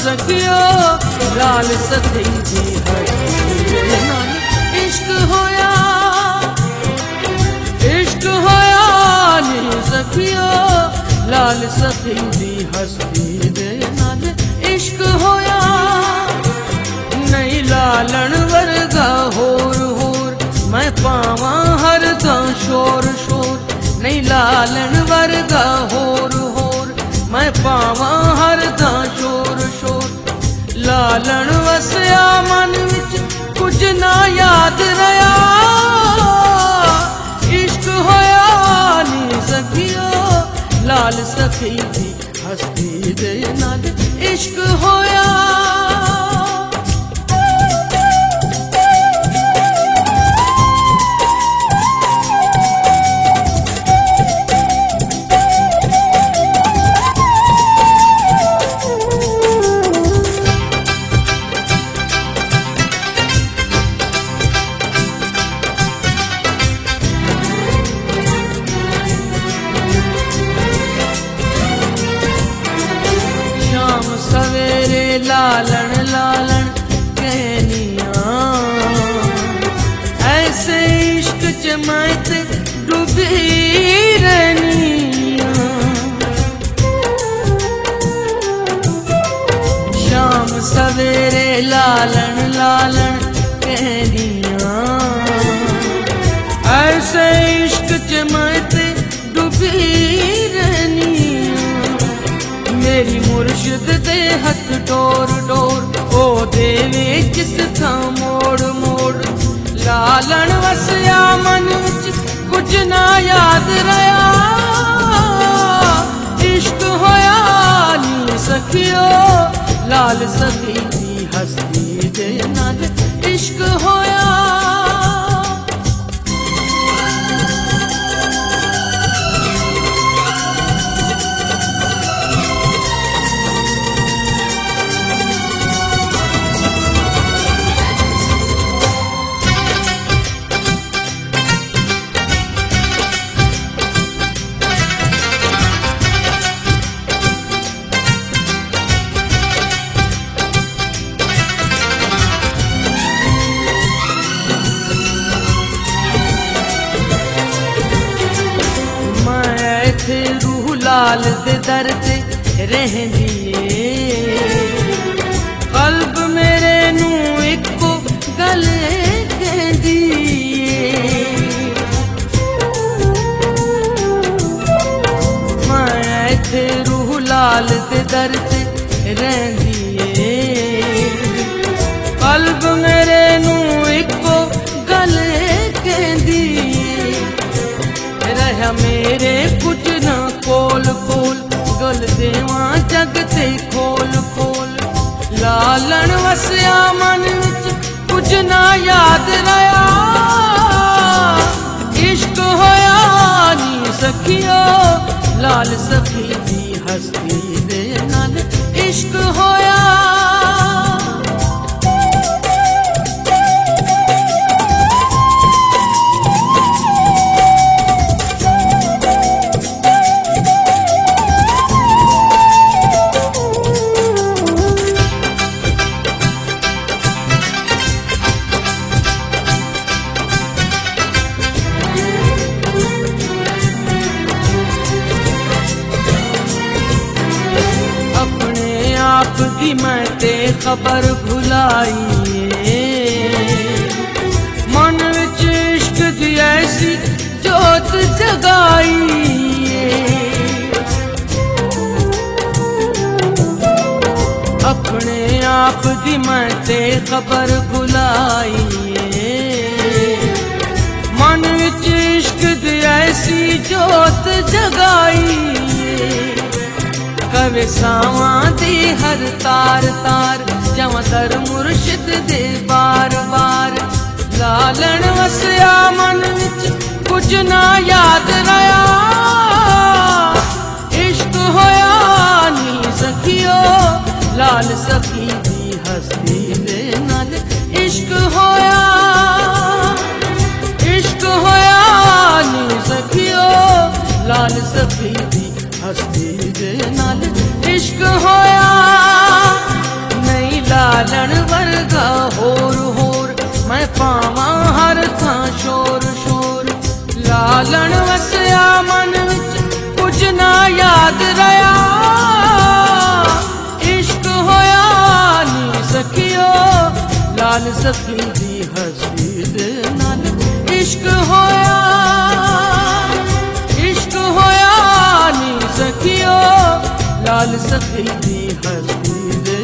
सखियो लाल सखी दी हस्ती नाल इश्क होया नी सखियो लाल सखी दी हस्ती दे नाल इश्क होया नहीं लालन वर्गा होर मैं पावा हर दा शोर शोर नहीं लालन वर्गा होर मैं पावा हर दा शोर शोर लालन वसया मन विच कुछ ना याद रहा इश्क होया नी सखियो लाल सखी दी हस्ती दे नाल इश्क होया सवेरे लालन लालन कहनिया ऐसे इश्क च मैं ते डूबी रहनिया शाम सवेरे लालन लालन कहनिया ऐसे इश्क च मैं ते डूबी रहनिया मेरी मुर्शिद दे हथ डोर डोर ओ देवे जिस था मोड़ मोड़ लालन वसया मन विच कुछ ना याद रहा इश्क होया नी सखियो लाल सखी दी हस्ती दे नाल इश्क होया रूह लाल दे दर ते रहंदी कल्ब मेरे नू इको गल कहंदी मैं इत्थे रूह लाल दे दर ते रहंदी कल्ब मेरे नू इको गल कहंदी रहा मेरे कुछ ना कोल कोल गल देवा जग ते खोल खोल लालन वसया मन विच कुछ ना याद रहा इश्क होया नी सखियो लाल सखी दी हस्ती दे नाल इश्क होया की मैं ते खबर भुलाई मन विच इश्क दी ऐसी जोत जगाई अपने आप दी मैं ते खबर भुलाई मन विच इश्क दी ऐसी जोत जगाई कवे सावा दी हर तार तार जमतर मुर्शिद दे बार बार लालन वसया मन विच कुछ ना याद रहा इश्क होया नी सखियो लाल सखी दी हस्ती दे नाल इश्क होया नी सखियो लाल सखी दी हस्ती दे नाल इश्क होया। लाल सखी दी हस्ती दे नाल इश्क होया नी सखियो लाल सखी दी हस्ती दे